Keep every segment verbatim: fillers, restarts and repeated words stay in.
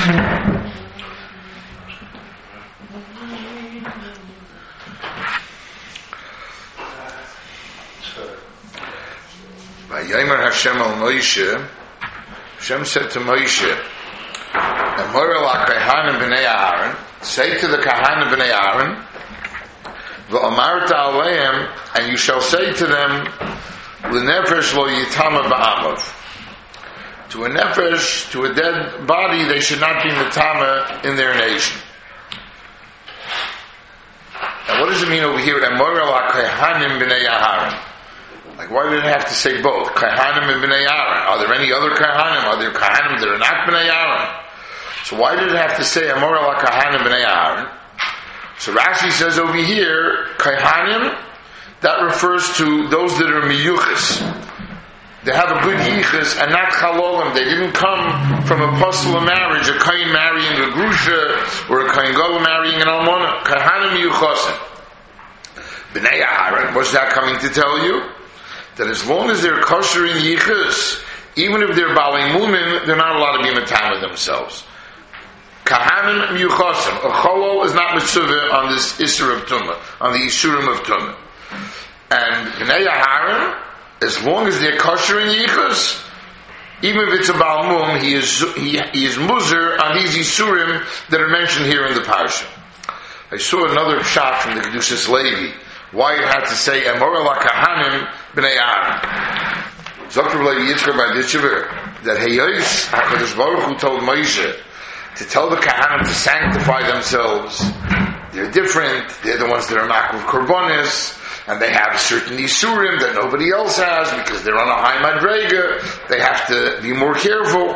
Vayomer Hashem al Moshe, Hashem said to Moshe, Amor la Kahanim b'nei Aaron, say to the Kahanim b'nei Aaron, v'amarta aleim, and you shall say to them, l'nefesh lo yitama ba'amav. To a nefesh, to a dead body, they should not be mitama in their nation. And what does it mean over here? Amor la Kahanim b'nei Aaron. Like, why did it have to say both? Kahanim and B'nai Aaron. Are there any other Kahanim? Are there Kahanim that are not B'nai Aaron? So why did it have to say Amor la Kahanim B'nai Aaron? So Rashi says over here, Kahanim, that refers to those that are miyuchas. They have a good yichas and not chalolim. They didn't come from a apostle of marriage, a kain marrying a grusha, or a kain gadol marrying an almona. Kahanim miyuchasim. B'nai Aaron, what's that coming to tell you? That as long as they're kosher in yichus, even if they're balei munim, they're not allowed to be matama themselves. Kahanim miyuchasim. A cholol is not mitzvah on this isur of tumah, on the isurim of tumah. And b'nei Aaron, as long as they're kosher in yichus, even if it's a bal mum, he is he, he is muzer on these isurim that are mentioned here in the parsha. I saw another shot from the Kedushas Levi. Why it had to say Amor la Kahanim b'nei Aaron. Zokter Levi Yitzchak Badichever that Heyois HaKadosh Baruch Hu told Moshe to tell the Kahanim to sanctify themselves. They're different. They're the ones that are makuf korbanos, and they have certain isurim that nobody else has because they're on a high madrega. They have to be more careful.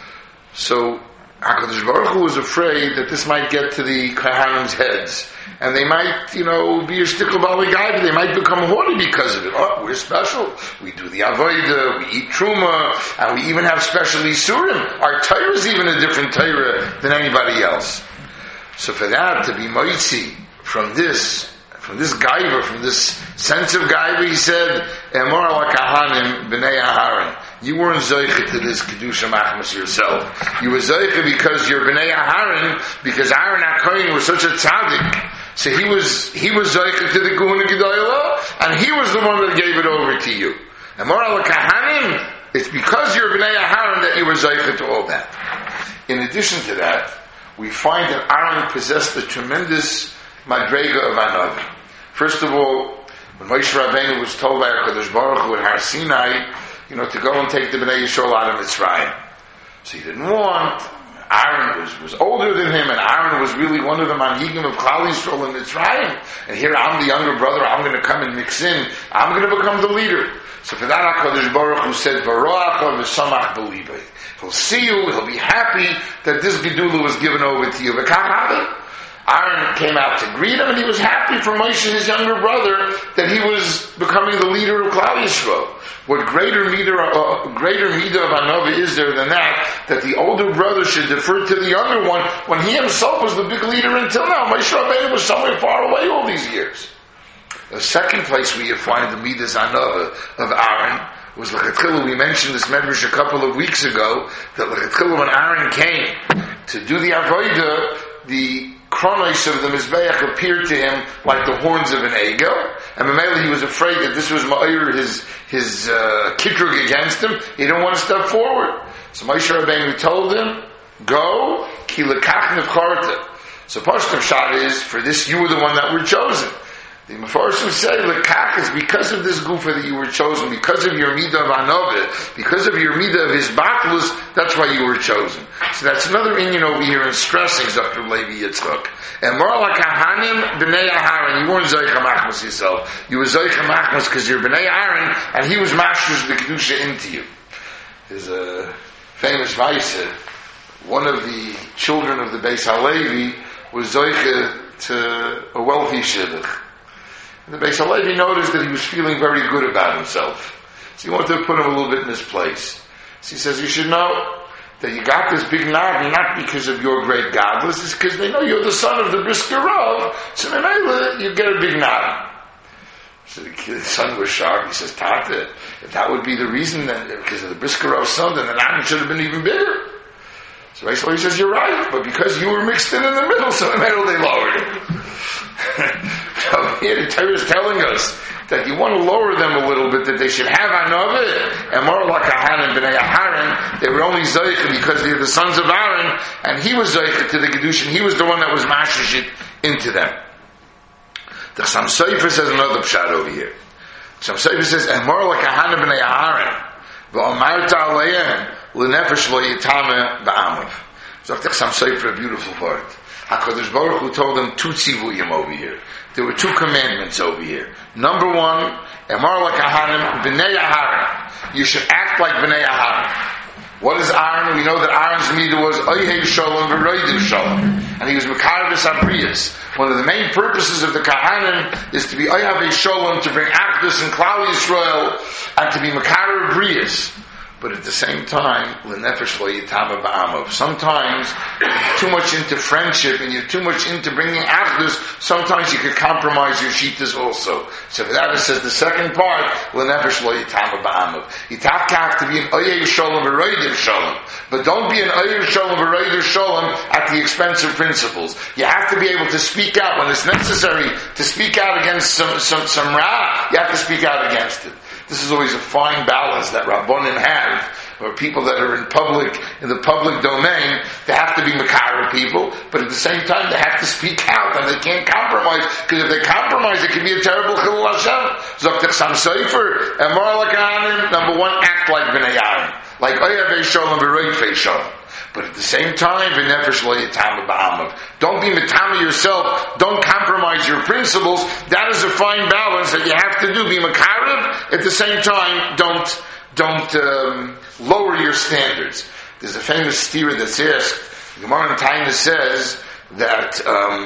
So HaKadosh Baruch Hu was afraid that this might get to the Kahanim's heads. And they might, you know, be a shtickle bali guy, they might become haughty because of it. Oh, we're special. We do the avodah, we eat truma, and we even have special isurim. Our Torah is even a different Torah than anybody else. So for that to be moitzi from this, from this gaiva, from this sense of gaiva, he said, Emor la kahanim b'nei Aaron. You weren't zoicha to this kedusha machmas yourself. You were zoicha because you're b'nei Aaron, because Aaron HaKohen was such a tzaddik. So he was he was zoicha to the Gehuna Gedolah, and he was the one that gave it over to you. And Moral Kahanim, it's because you're Bnei Aaron that you were zoicha to all that. In addition to that, we find that Aaron possessed a tremendous madrega of anavi. First of all, when Moshe Rabbeinu was told by HaKadosh Baruch Hu at Har Sinai, you know, to go and take the Bnei Yisrael out of Mitzrayim. So he didn't want. Aaron was, was older than him, and Aaron was really one of the manhigim of Klal Yisrael in Mitzrayim. And here I'm the younger brother, I'm going to come and mix in, I'm going to become the leader. So for that HaKadosh Baruch Hu said, Baruach v'samach b'libay. He'll see you, he'll be happy that this Gedula was given over to you. Aaron came out to greet him, and he was happy for Moshe, his younger brother, that he was becoming the leader of Klal Yisrael. What greater meter, uh, greater meter of Anova is there than that, that the older brother should defer to the younger one, when he himself was the big leader until now. Moshe Rabbeinu was somewhere far away all these years. The second place where you find the midas Anova of Aaron was L'chatchila. We mentioned this medrash a couple of weeks ago, that L'chatchila, when Aaron came to do the avodah, the chronos of the Mizbeach appeared to him like the horns of an eagle, and Mamela, he was afraid that this was Ma'ir, his his uh, kitrug against him. He didn't want to step forward. So Moshe Rabbeinu told him, go, ki lekach nevcharta. So Pashtum Shad is, for this you were the one that were chosen. The Mefarshim say, lekach is because of this gufa that you were chosen, because of your midah of Anova, because of your midah of his baklus, that's why you were chosen. So that's another Indian over here in stressing Zakir Levi Yitzchak. And more like Kahanim b'nei Aaron, you weren't Zoicha Machmas yourself. You were Zoicha Machmas because you're b'nei Aaron, and he was masters the Kedusha into you. There's a famous Vaisa, one of the children of the Beis HaLevi was Zoicha to a wealthy shidduch. And the Beis HaLevi noticed that he was feeling very good about himself. So he wanted to put him a little bit in his place. So he says, you should know that you got this big nod not because of your great godless, it's because they know you're the son of the Brisker Rav, so then you get a big nod. So the son was sharp. He says, Tata, if that would be the reason, then because of the Brisker Rav's son, then the nod should have been even bigger. So Reish says, you're right, but because you were mixed in in the middle, so in the middle they lowered it. So here the Torah is telling us that you want to lower them a little bit, that they should have Anavit, and more like Kahanim b'nei Aharon, they were only Zoicha because they're the sons of Aaron, and he was Zoicha to the Kedushin, he was the one that was mashish it into them. The Chassam Sofer says another pshat over here. Chassam Sofer says, and more like Kahanim b'nei Aharon, v'omarta aleihem, l'nefesh lo yitame ba'amav. So the Chassam Sofer, a beautiful word. HaKadosh Baruch Hu told them two tzivuyim over here. There were two commandments over here. Number one, Emar l'kahanim b'nei Aharon. You should act like b'nei Aharon. What is Aaron? We know that Aaron's midah was Oyhei Shalom v'Roidiv Shalom. And he was Mekarvis Abrius. One of the main purposes of the Kahanim is to be Oyhavei Shalom, to bring Achdus and Klal Yisrael, and to be Mekar Abrius. But at the same time, l'nefesh lo yitama ba'amav. Sometimes you're too much into friendship and you're too much into bringing achdus. Sometimes you could compromise your shittas also. So for that it says the second part, l'nefesh lo yitama ba'amav. Yitavkach to be an oyeh shalom v'roidiv shalom. But don't be an oyeh shalom v'roidiv shalom at the expense of principles. You have to be able to speak out when it's necessary to speak out against some some some ra. You have to speak out against it. This is always a fine balance that Rabbonim have, or people that are in public, in the public domain, they have to be Makara people, but at the same time they have to speak out, and they can't compromise, because if they compromise, it can be a terrible Chilul Hashem. Zok Chassam Sofer, and more like Aaron, number one, act like Bnei Aaron, like Oyavei Shalom v'Roidfei Shalom. But at the same time, v'nefesh lo yitama ba'amav. Don't be mitama yourself. Don't compromise your principles. That is a fine balance that you have to do. Be makarev. At the same time, don't don't um, lower your standards. There's a famous stira that's asked. Gemara in Taina says that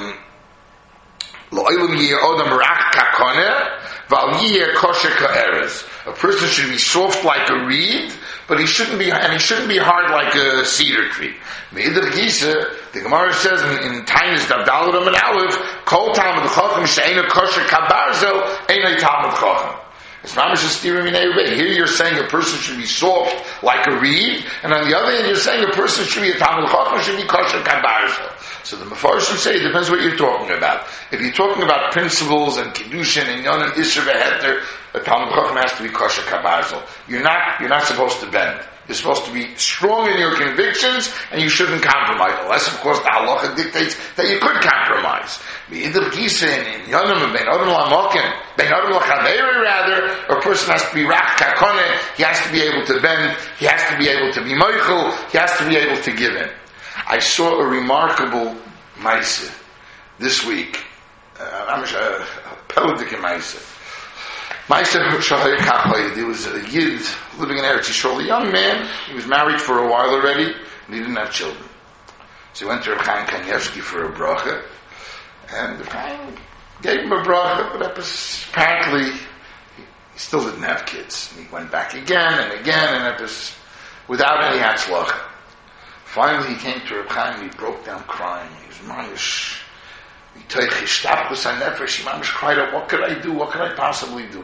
lo'olam yeh odam rak kakoneh v'al yeh kosher ka'erez. A person should be soft like a reed, but he shouldn't be, and he shouldn't be hard like a cedar tree. Me'idr Gisa, the Gemara says in, in Tainis Dabdaladam and Aleph, Kol Talmud Chacham she'ena kosher kabarzel, eina Talmud Chacham. It's not much a steer in a Here you're saying a person should be soft like a reed, and on the other hand you're saying a person should be a Talmud Chacham, should be kosher kabarzel. So the Mefarshim say it depends what you're talking about. If you're talking about principles and Kedushin and Yon and Isra v'Heter, a Talmud Chacham has to be kosher kabarzel. You're not, you're not supposed to bend. You're supposed to be strong in your convictions, and you shouldn't compromise. Unless, of course, the halacha dictates that you could compromise. Either in Yonim and Ben Adam Lamokin, Ben Adam Lachaveri, rather, a person has to be rak kakone, he has to be able to bend, he has to be able to be moichel, he has to be able to give in. I saw a remarkable maisa this week. Uh, I'm a Peladik maisa. Maisa Shahaya Kapay, there was a Yid living in Eretz Yisrael, a young man. He was married for a while already, and he didn't have children. So he went to Reb Chaim Kanievsky for a bracha, and Reb Chaim gave him a bracha, but apparently he still didn't have kids. And he went back again and again, and it was without any hatzlacha. Finally, he came to Reb Chaim, he broke down crying. He was mamish, he cried out, what could I do? What could I possibly do?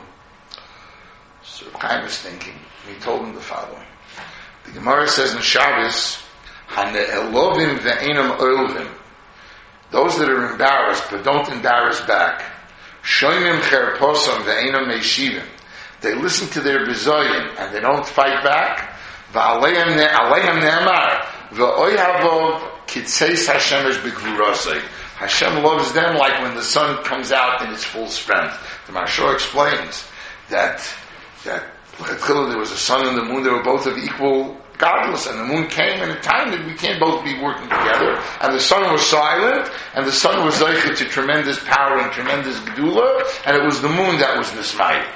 So Reb Chaim was thinking, and he told him the following. The Gemara says in Shabbos, Hane'elovim ve'enam oilvim. Those that are embarrassed, but don't embarrass back. Shoinim cherposam ve'enam meishivim. They listen to their bizoyim, and they don't fight back. Va'aleim ne'amar. Ve'oyhavov kitseis Hashemesh b'gvurosei. Hashem loves them like when the sun comes out in its full strength. The Maharsha explains that that there was a sun and the moon, they were both of equal godliness, and the moon came in a time that we can't both be working together, and the sun was silent, and the sun was zeicha to tremendous power and tremendous gedula, and it was the moon that was nismayit.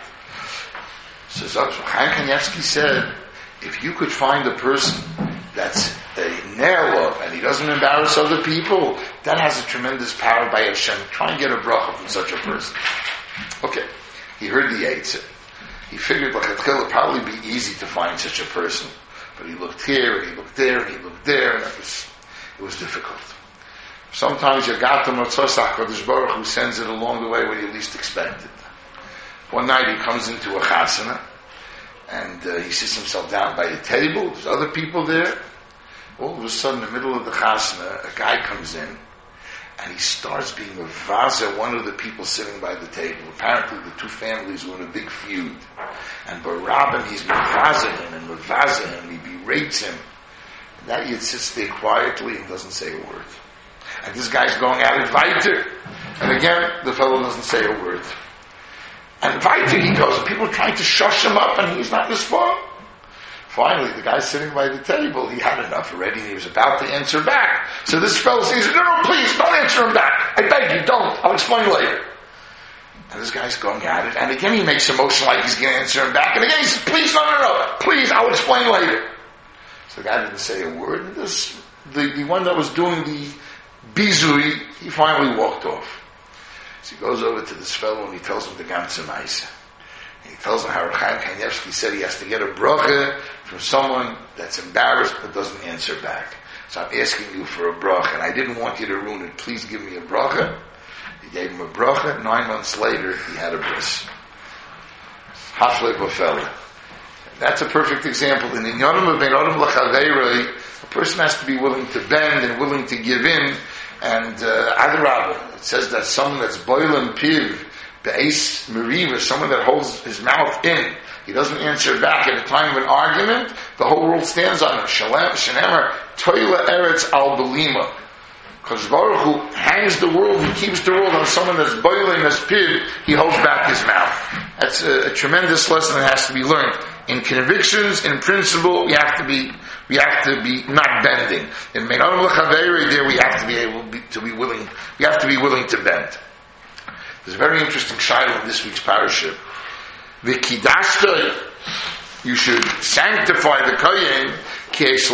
So Chaim Kanievsky said, if you could find a person that's a nerlov, and he doesn't embarrass other people, that has a tremendous power by Hashem. Try and get a bracha from such a person. Okay, he heard the Eitzah. He figured like it would probably be easy to find such a person, but he looked here, and he looked there, and he looked there, and it was, it was difficult. Sometimes you got the Motzos HaKadosh Baruch Hu sends it along the way when you least expect it. One night he comes into a chasana, and uh, he sits himself down by a table. There's other people there, All of a sudden, in the middle of the chasna, a guy comes in, and he starts being a vaza, one of the people sitting by the table. Apparently, the two families were in a big feud. And Barabban, he's mevaza him and mevaza him, he berates him. And that yet sits there quietly and doesn't say a word. And this guy's going at it weiter. And again, the fellow doesn't say a word. And weiter he goes, and people are trying to shush him up, and he's not responding. Finally, the guy sitting by the table, he had enough already, and he was about to answer back. So this fellow says, no, no, please, don't answer him back. I beg you, don't. I'll explain later. And this guy's going at it, and again he makes a motion like he's going to answer him back, and again he says, please, no, no, no, please, I'll explain later. So the guy didn't say a word, and this, the, the one that was doing the bizui, he finally walked off. So he goes over to this fellow, and he tells him the ganze Maisa. He tells him how Reb Chaim Kanievsky said he has to get a bracha from someone that's embarrassed but doesn't answer back. So I'm asking you for a bracha, and I didn't want you to ruin it. Please give me a bracha. He gave him a bracha. Nine months later, he had a bris. Hafle b'fele. That's a perfect example. In Inyanim of Ben Adam L'Chaveiroi, a person has to be willing to bend and willing to give in. And uh, Adarabah, it says that someone that's boiling piv, Be'ez Meriva, someone that holds his mouth in, he doesn't answer back at a time of an argument, the whole world stands on him. Shalem, Shenemer, Toila Eretz Al Belima. Because Baruch Hu hangs the world, he keeps the world on someone that's boiling his pib, he holds back his mouth. That's a, a tremendous lesson that has to be learned. In convictions, in principle, we have to be, we have to be not bending. In Meinam L'Chaveiroi, there we have to be able be, to be willing, we have to be willing to bend. There's a very interesting shayla in this week's parashah. The Kiddushtoi, you should sanctify the Kohen, because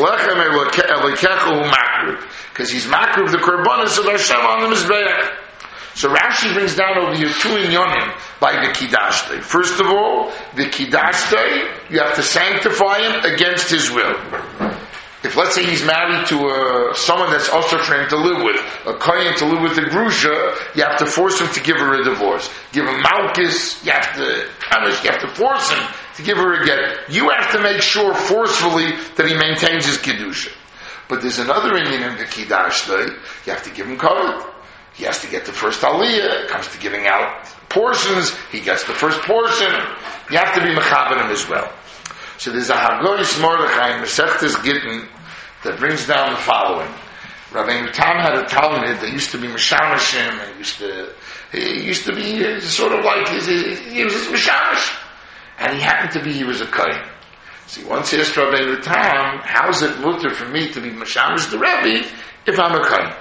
he's makruv the korbanos of Hashem on the Mizbeach. So Rashi brings down over here two inyonim by the Kiddushtoi. First of all, the Kiddushtoi, you have to sanctify him against his will. If let's say he's married to a, someone that's also for him to live with, a kohen to live with a grusha, you have to force him to give her a divorce. Give him malchus, you have to punish, you have to force him to give her a get. You have to make sure forcefully that he maintains his kedusha. But there's another Indian in the Kiddushtoi, you have to give him kavod. He has to get the first aliyah, it comes to giving out portions, he gets the first portion. You have to be mechaber him as well. So there's a Hagoyis Mordechai in Masechtas Gittin that brings down the following. Rabbeinu Tam had a Talmud that used to be Mishamashim, and used to, he used to be sort of like, his, he was his Mishamash. And he happened to be, he was a Kohen. So he once asked Rabbeinu Tam, how is it mutter for me to be Mishamash the Rebbe if I'm a Kohen?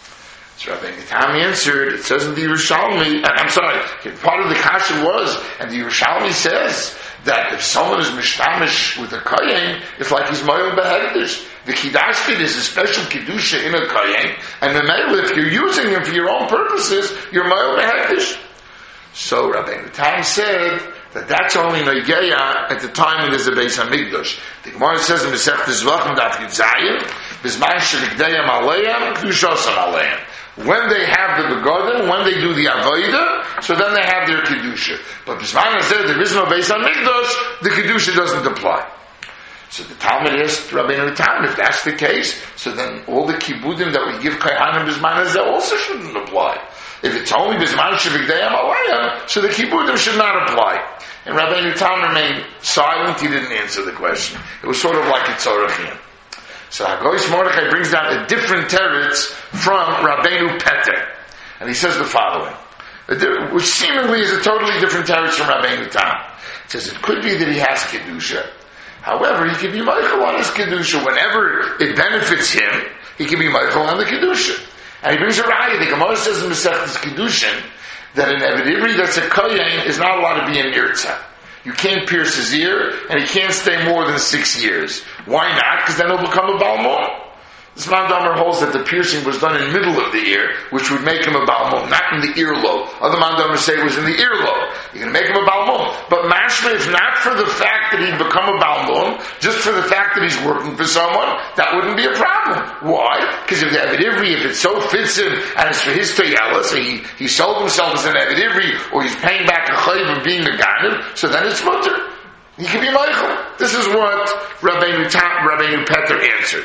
So Rabbeinu Tam answered, it says in the Yerushalmi, I'm sorry, part of the Kasha was, and the Yerushalmi says, that if someone is mishtamish with a kohen, it's like he's moyel behektish. The Kiddushtoi is a special kedusha in a kohen, and the male, if you're using him for your own purposes, you're moyel behektish. So Rabbeinu Tam said that that's only noigeya at the time when there's a Beis Hamikdash. The Gemara says in Masechtas Zvachim Daf Yud Zayin, Bizman shenikdeyam aleim, kedushosam aleim. When they have the begodim, when they do the avodah, so then they have their kedusha. But Bismana said there is no Beis Hamikdash, the kedusha doesn't apply. So the Talmud asked Rabbeinu Tam, if that's the case, so then all the kibudim that we give Kohanim Bismana also shouldn't apply. If it's only Bisman shevikdeyam alayim, so the kibudim should not apply. And Rabbeinu Tam remained silent, he didn't answer the question. It was sort of like a tzorachim. So Hagoyis Mordechai brings down a different teretz from Rabbeinu Peter. And he says the following, which seemingly is a totally different teretz from Rabbeinu Tam. It says it could be that he has Kedusha. However, he can be Michael on his Kedusha. Whenever it benefits him, he can be Michael on the Kedusha. And he brings a raya. The Gemara says in Masechtas Kedushin that an Eved Ivri that's a Kohen is not allowed to be in Nirtzah. You can't pierce his ear, and he can't stay more than six years. Why not? Because then he'll become a Balmon. This Mandamer holds that the piercing was done in the middle of the ear, which would make him a Balmon, not in the earlobe. Other Mandamers say it was in the earlobe. You're going to make him a Balmon. But mashma, if not for the fact that he'd become a Balmon, just for the fact that he's working for someone, that wouldn't be a problem. Why? Because if the Eved Ivri, if it so fits him, and it's for his Toyala, so he, he sold himself as an Eved Ivri, or he's paying back a chayv of being a Ganev, so then it's mutter. He can be Michael. This is what Rabbeinu, Rabbeinu Peter answered.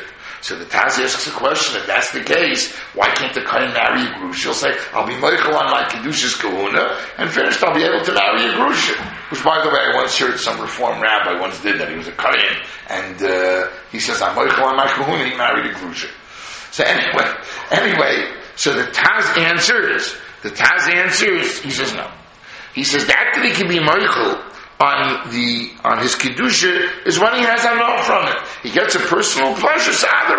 So the Taz asks a question, if that's the case, why can't the Kohen marry a Grusha? He'll say, I'll be Meichel on my Kedushas Kahuna, and finished, I'll be able to marry a Grusha. Which, by the way, I once heard some Reform rabbi once did that. He was a Kohen, and uh, he says, I'm Meichel on my Kahuna, he married a Grusha. So anyway, anyway, so the Taz answers, the Taz answers, he says no. He says that that he can be Meichel on the on his kedusha is when he has enough from it. He gets a personal pleasure.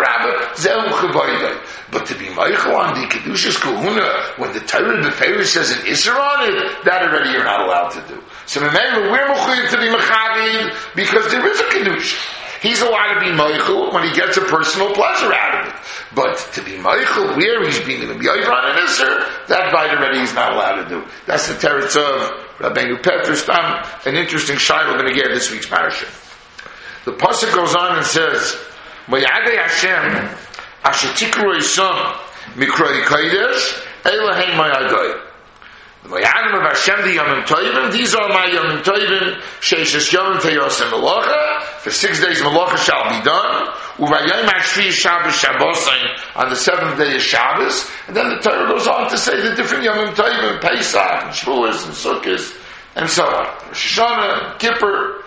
But to be meichel on the kedusha's kahuna when the Torah Beferish says an isser on it, that already you're not allowed to do. So remember, we're mechuyev to be mechavid because there is a kedusha. He's allowed to be meichel when he gets a personal pleasure out of it. But to be meichel where he's being going to be over on an isser, that bite already he's not allowed to do. That's the teretz of Rabbeinu Peter Stam, an interesting shayla we're going to get this week's parasha. The pasuk goes on and says, "Mayadei Hashem asher tikru isam mikroi kodesh Elohim mayadei." The Mayadim of Hashem, the Yomim Tovim, these are my Yomim Tovim, Sheishes Yomim Teyosem Melacha, for six days Melacha shall be done, Uvayim Hashvi Shabbos Shabbosain, on the seventh day is Shabbos, and then the Torah goes on to say the different Yomim Tovim, Pesach, and Shavuos, and Sukkot, and so on. Rosh Hashanah, Kippur.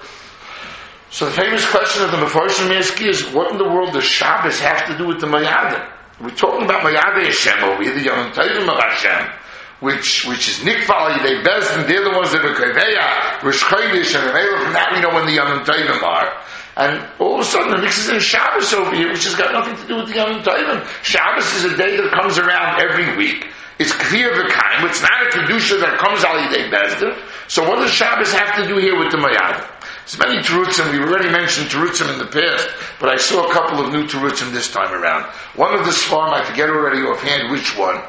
So the famous question of the Mefarshim Meski is, what in the world does Shabbos have to do with the Mayadim? We're talking about Mayadei Hashem over here, the Yomim Tovim of Hashem, which which is Nikval Yidei Bezdin, they're the ones that are Kaveya, Rosh Chodesh, and Melech, from that we know when the Yomim Tovim are. And all of a sudden it mixes in Shabbos over here, which has got nothing to do with the Yomim Tovim. Shabbos is a day that comes around every week. It's Kfir V'Kaim, it's not a Kedusha that comes Al Yidei Bezdin. So what does Shabbos have to do here with the Mayadim? There's many Terutzim, we've already mentioned Terutzim in the past, but I saw a couple of new Terutzim this time around. One of the Sfarim, I forget already offhand which one,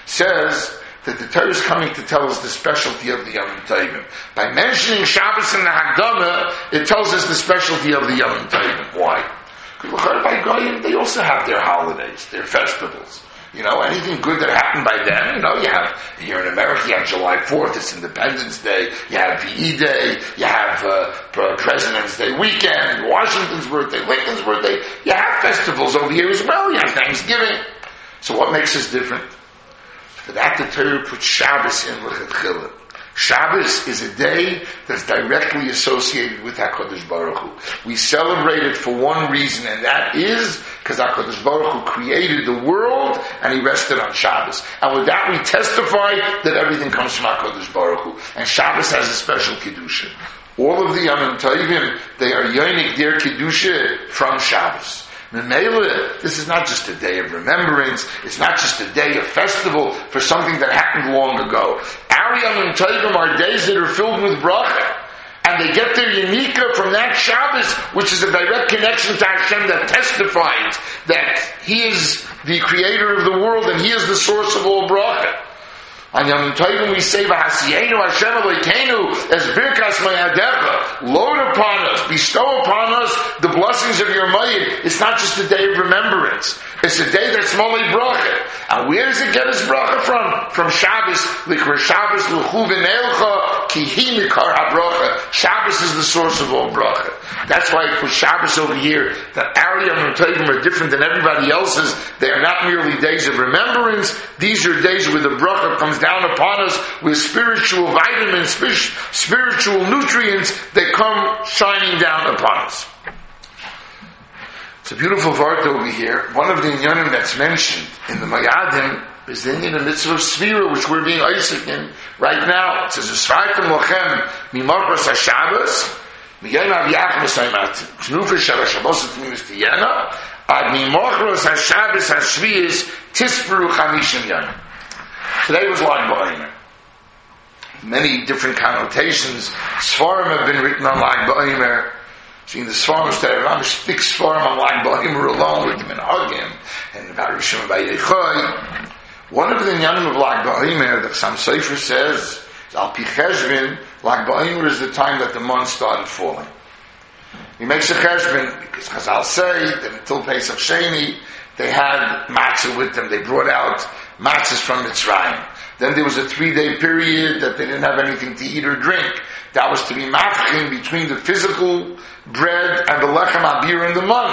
says that the Torah is coming to tell us the specialty of the Yomim Tovim. By mentioning Shabbos in the Haggadah, it tells us the specialty of the Yomim Tovim. Why? Because by Goyim, they also have their holidays, their festivals. You know, anything good that happened by them, you know, you have, here in America, you have July fourth, it's Independence Day, you have V E Day, you have uh, President's Day weekend, Washington's birthday, Lincoln's birthday, you have festivals over here as well, you have Thanksgiving. So what makes us different? For that, the Torah puts Shabbos in L'chatchila. Shabbos is a day that's directly associated with HaKadosh Baruch Hu. We celebrate it for one reason, and that is because HaKadosh Baruch Hu created the world and He rested on Shabbos. And with that, we testify that everything comes from HaKadosh Baruch Hu. And Shabbos has a special Kedusha. All of the Yomim Tovim, they are yonik their Kedusha from Shabbos. Memela, this is not just a day of remembrance, it's not just a day of festival for something that happened long ago. Our Yomim Tovim are days that are filled with bracha, and they get their Yenika from that Shabbos, which is a direct connection to Hashem that testifies that He is the creator of the world and He is the source of all bracha. On Yom Tovim we say, V'hasiyenu Hashem Elokeinu as birkas mayadecha. Load upon us, bestow upon us the blessings of your mayid. It's not just a day of remembrance. It's a day that's molei bracha. And where does it get its bracha from? From Shabbos. Likra Shabbos l'chu v'neilcha ki hi mikar ha-bracha. Shabbos is the source of all bracha. That's why for Shabbos over here, the our Yom Tovim are different than everybody else's. They are not merely days of remembrance. These are days where the bracha comes down upon us with spiritual vitamins, spiritual nutrients that come shining down upon us. It's a beautiful vart over here. One of the inyanim that's mentioned in the Mayadim is the inyan of mitzvah of Svira, which we're being Isaac in right now. It says, Esfartem lochem mimarkos ha-Shabbos miyem av-yach m'saymat knufa shal-ha-Shabbos et-mimis tiyena ad mimarkos ha-Shabbos ha-Shviyas tisperu chamishim yanim. Today was Lag Ba'omer. Many different connotations. Sfarim have been written on Lag Ba'omer. Seeing the Sfarim today, Ramish thick Sfarim on Lag Ba'omer alone with Min Hagim and about Rishon Ba'yechoi. One of the Nyanim of Lag Ba'omer that some Sefer says is Al Pi Cheshbin, Lag Ba'omer is the time that the month started falling. He makes a Cheshbin because Chazal say that until Pesach Sheni they had matzah with them. They brought out matzahs from Mitzrayim. Then there was a three-day period that they didn't have anything to eat or drink. That was to be mafkin between the physical bread and the lechem abir in the month.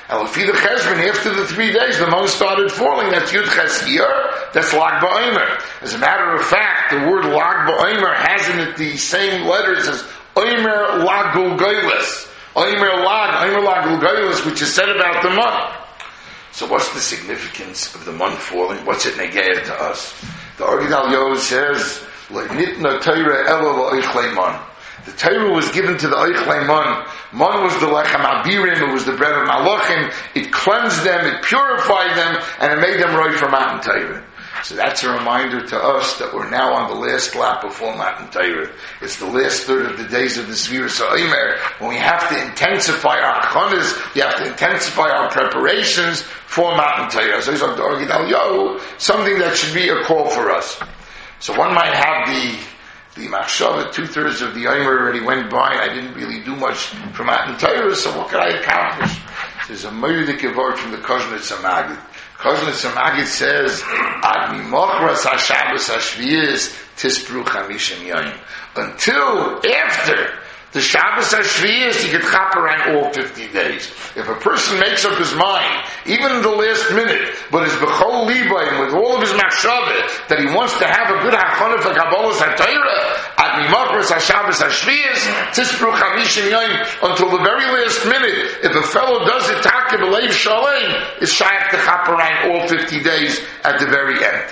And Lefi the Cheshbon, after the three days, the mon started falling. That's Yud Ches Iyar, that's Lag BaOmer. As a matter of fact, the word Lag BaOmer has in it the same letters as Omer Lag Gulgailis. Omer Lag, Omer Lag Gulgailis, which is said about the mon. So what's the significance of the mon falling? What's it negayah to us? The Orgidal Yo says, Le'nitna Torah elo lo'ichlei mon. The Torah was given to the Oichlei Mon. Mon was the Lechem Abirim, it was the bread of Malachim. It cleansed them, it purified them, and it made them right for Matan Torah. So that's a reminder to us that we're now on the last lap before Matan Torah. It's the last third of the days of the Sfiras HaOmer, when we have to intensify our chonas, we have to intensify our preparations for Matan Torah. So he's on the Orgidal Yo, something that should be a call for us. So one might have the The machshava, two-thirds of the Omer already went by. I didn't really do much for Matan Torah, so what could I accomplish? There's a Moedik word from the Koznitz HaMagid. Koznitz HaMagid says, Ad mimochras ha-Shabbos ha-Shviyis tispru chamishim yoyim. Until after the Shabbos HaShviyis, he could chop around all fifty days. If a person makes up his mind, even in the last minute, but is b'chol libayim with all of his machshavah, that he wants to have a good hachana for Kabbalas HaTorah, ad mimachras HaShabbos HaShviyis, tispru chamishim yoyim, until the very last minute, if a fellow does it, taka b'leiv shalem, is shaykh to chop around all fifty days at the very end.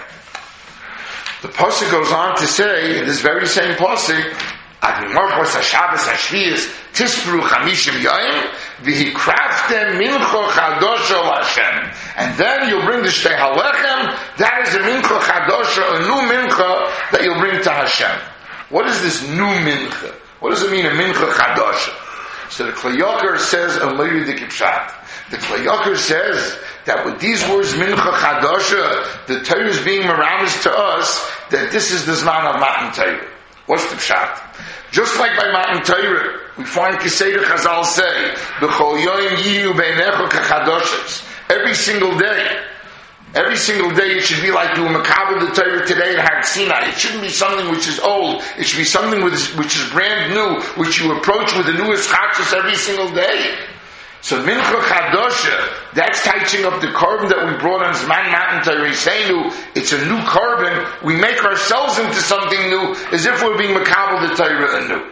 The pasuk goes on to say, in this very same pasuk, Ad mimachras HaShabbos HaShviyis tispru chamishim yoyim v'hikraftem mincha chadosha l'Hashem. And then you'll bring the shtei halechem. That is a mincha chadosha, a new mincha that you'll bring to Hashem. What is this new mincha? What does it mean, a mincha chadosha? So the Klei Yakar says, a Leiri de Kipshat. The Klei Yakar says that with these words, mincha chadosha, the Torah is being meramis to us that this is the zman of Matan Torah. What's the pshat? Just like by Matan Torah, we find Kisei Chazal say, B'chol yoyim yiyu beinecha kachadoshes. Every single day, every single day it should be like doing Makabel the Torah today at Har Sinai. It shouldn't be something which is old. It should be something which is brand new, which you approach with the newest chachos every single day. So Mincha Chadosha, that's touching up the carbon that we brought on Zman Matan Torah Seinu. It's a new carbon. We make ourselves into something new, as if we're being Makabel the Torah anew.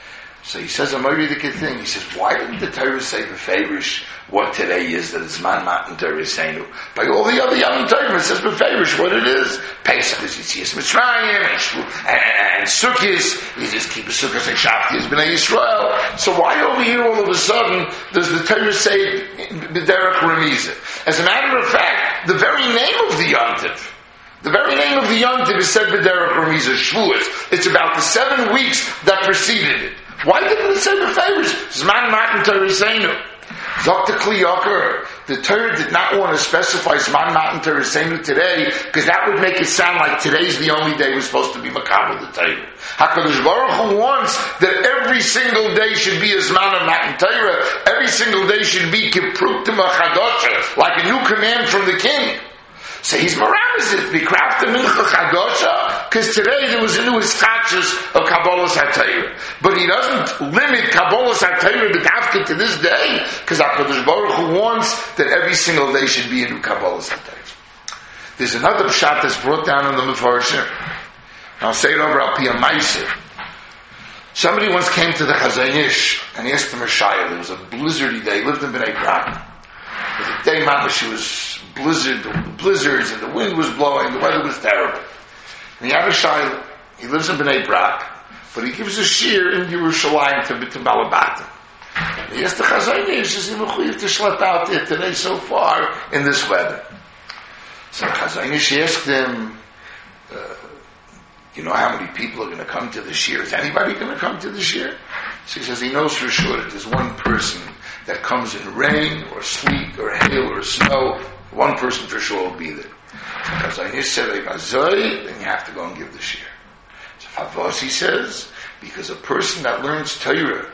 So he says a Moedik thing. He says, why didn't the Torah say beferish what today is, that it's Zman Matan Torah Seinu? By all the other Yom Torah, it says beferish what it is. Pesach is Yitzias Mitzrayim, and, and, and Sukkot, you just keep a Sukkot like Shabbat is Bnei Yisrael. So why over here all of a sudden does the Torah say B'derech Remizah? As a matter of fact, the very name of the Yom Tov, the very name of the Yom Tov is said B'derech Remizah, Shavuos. It's about the seven weeks that preceded it. Why didn't it say the favors? Zman Matan Torah Seinu. Doctor Klei Yakar, the Torah did not want to specify Zman Matan Torah Seinu today, because that would make it sound like today's the only day we're supposed to be Makabel the Torah. HaKadosh Baruch Hu wants that every single day should be a Zman of Matan Torah. Every single day should be Kiprutim HaChadosha, like a new command from the king. So he's meramis it, be crafted mincha chadosha, because today there was a new ischachus of Kabbalas HaTorah. But he doesn't limit Kabbalas HaTorah b'dafka to this day, because HaKadosh Baruch Hu wants that every single day should be a new Kabbalas HaTorah. There's another pshat that's brought down in the Mefarshim. I'll say it over Al Pi HaMaaseh. Somebody once came to the Chazon Ish and he asked him a shayla. There was a blizzardy day. He lived in Bnei Brak. It was a day, mamash, it was blizzard, blizzards, and the wind was blowing, the weather was terrible. And he had a shayla. He lives in Bnei Brak, but he gives a shir in Yerushalayim to, to Balabatim. And he asked the Chazon Ish, is he mechuyev to schlep out there today so far in this weather? So the Chazon Ish asked him, uh, you know how many people are going to come to the shir? Is anybody going to come to the shir? So he says he knows for sure that there's one person that comes in rain or sleet or hail or snow. One person for sure will be there. Because I just said, then you have to go and give the shir. So Favos, he says, because a person that learns Torah,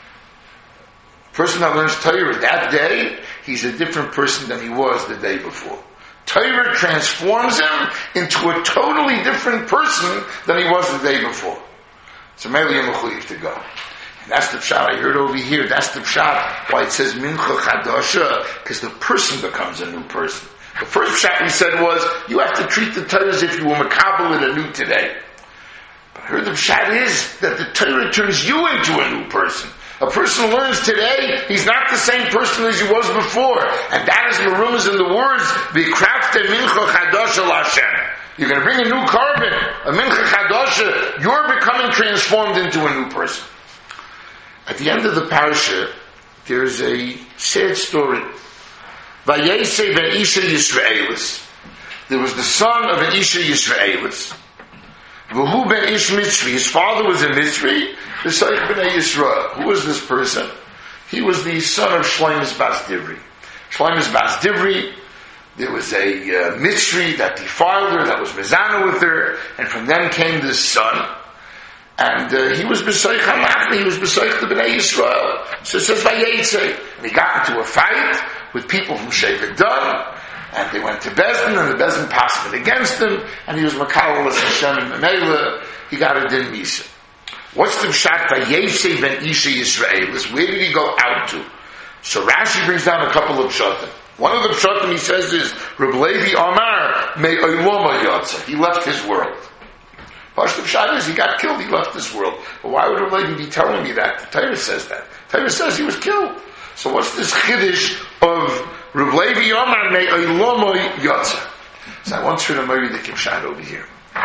a person that learns Torah that day, he's a different person than he was the day before. Torah transforms him into a totally different person than he was the day before. So maybe you're mechuyev to go. And that's the pshat I heard over here. That's the pshat why it says Mincha Chadasha, because the person becomes a new person. The first pshat we said was, you have to treat the Torah as if you were Makabel it anew today. But I heard the pshat is that the Torah turns you into a new person. A person learns today, he's not the same person as he was before. And that is Marumas in the words, V'krafte Mincha Chadasha L'Hashem. You're going to bring a new carbon, a Mincha Chadasha, you're becoming transformed into a new person. At the end of the parasha, there's a sad story. Vayesei ben Isha Yisraelis. There was the son of an Isha Yisraelis. V'hu ben Ish Mitzri. His father was a Mitzri. V'soich b'nei Yisrael. Who was this person? He was the son of Shlomis Bas Divri. Shlomis Bas Divri, there was a uh, Mitzri that defiled her, that was Mizana with her, and from them came this son. And uh, he was B'soich HaMachni, he was B'soich the B'nai Yisrael. So it says Vayetze. And he got into a fight with people from Shevet Dan, and they went to Bezdin, and the Bezdin passed it against him, and he was Makalas Hashem and Memela. He got a Din Misa. What's the Pshat Vayetze ben Isha Yisraelis? Where did he go out to? So Rashi brings down a couple of Pshatim. One of the Pshatim he says is, Reb Levi Amar, Me Oiloma Yotze. He left his world. Pashto Pshat is, he got killed, he left this world. But why would Reb Levi be telling me that? The Torah says that. The Torah says he was killed. So what's this chiddush of Reb Levi Amar Me Oiloma Yotze? So I once heard a Mori the Kipshat over here.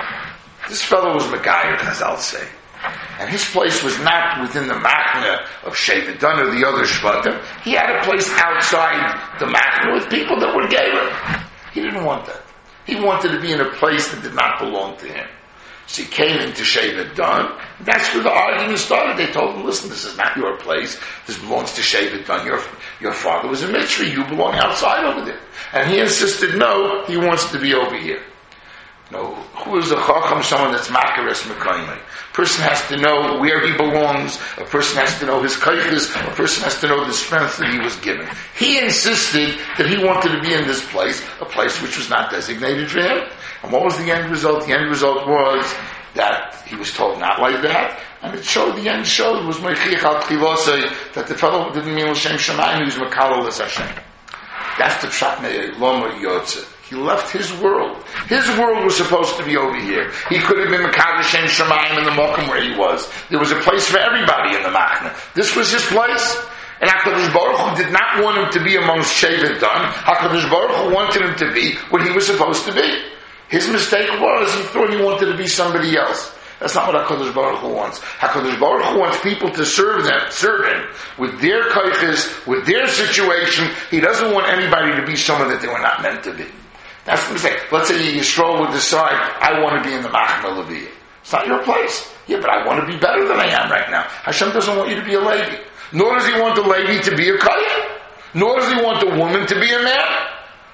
This fellow was Megayer, as I'll say. And his place was not within the Machna of Shevet Dan or the other Shvatim. He had a place outside the Machna with people that were Gerim. He didn't want that. He wanted to be in a place that did not belong to him. So he came into Shevet Dan. That's where the argument started. They told him, listen, this is not your place. This belongs to Shevet Dan. Your, your father was a Mitzri. You belong outside over there. And he insisted, no, he wants to be over here. No, who is a chacham? Someone that's makaris mekayim. A person has to know where he belongs. A person has to know his kaiches. A person has to know the strength that he was given. He insisted that he wanted to be in this place, a place which was not designated for him. And what was the end result? The end result was that he was told not like that, and it showed. The end showed was meichich al chilosei that the fellow didn't mean l'shem shamayim. He was makalol as Hashem. That's the pshat me'ei loma yotze. He left his world. His world was supposed to be over here. He could have been Mekadosh Shem Shemayim in the Mokum where he was. There was a place for everybody in the Machna. This was his place. And HaKadosh Baruch Hu did not want him to be amongst Shevet Dan. HaKadosh Baruch Hu wanted him to be what he was supposed to be. His mistake was he thought he wanted to be somebody else. That's not what HaKadosh Baruch Hu wants. HaKadosh Baruch Hu wants people to serve them, serve him, with their kaiches, with their situation. He doesn't want anybody to be someone that they were not meant to be. That's the mistake. Let's say Yisrael would decide, I want to be in the Machna Levi. It's not your place. Yeah, but I want to be better than I am right now. Hashem doesn't want you to be a Levi. Nor does he want the Levi to be a Kohen. Nor does he want the woman to be a man.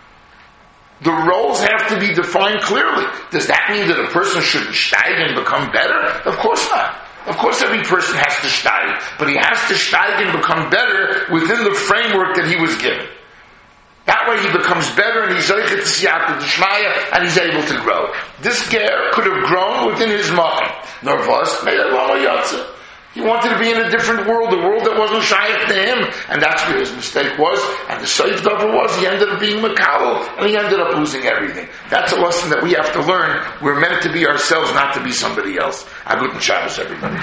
The roles have to be defined clearly. Does that mean that a person shouldn't steig and become better? Of course not. Of course every person has to steig. But he has to steig and become better within the framework that he was given. That way he becomes better and he's able to siyata d'shmaya and he's able to grow. This ger could have grown within his mind. Nervous, made a lama yatsa. He wanted to be in a different world, a world that wasn't shaykh to him, and that's where his mistake was. And the saif davar was he ended up being makabel and he ended up losing everything. That's a lesson that we have to learn. We're meant to be ourselves, not to be somebody else. Aguten Shabbos, everybody.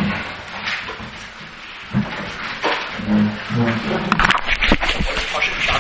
Thank you.